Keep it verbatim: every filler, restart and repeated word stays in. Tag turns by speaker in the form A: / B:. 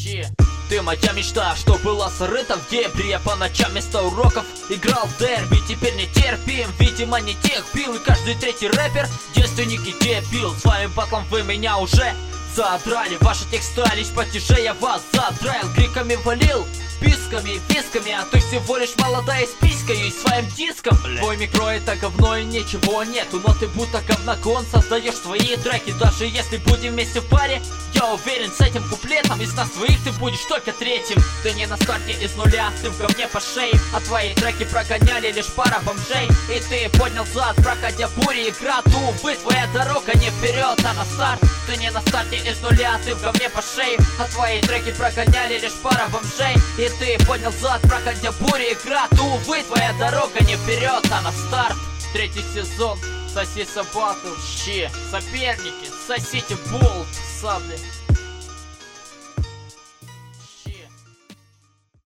A: щи. Ты моя мечта, что была срыта в дебри. Я по ночам вместо уроков играл в дерби. Теперь не терпим, видимо не тех пил. И каждый третий рэпер девственники дебил. Своим батлом вы меня уже задрали. Ваши тексты лишь потише, я вас задраил. Криками валил, писками, висками. А ты всего лишь молодая с писькой и своим диском. Твой микро это говно и ничего нету. Но ты будто говнокон создаешь свои треки. Даже если будем вместе в паре, я уверен, с этим куплетом из нас двоих ты будешь только третьим. Ты не на старте из нуля, ты в говне по шее. А твои треки прогоняли лишь пара бомжей. И ты поднял зад, проходя бури и град. Увы, твоя дорога не вперед, а на старт. Ты не на старте из нуля, ты в говне по шее. А твои треки прогоняли лишь пара бомжей. И ты поднял зад, проходя бури и град. Увы, твоя дорога не вперед, а на старт. Третий сезон, соси собаку, щи. Соперники, сосите болт, сабли.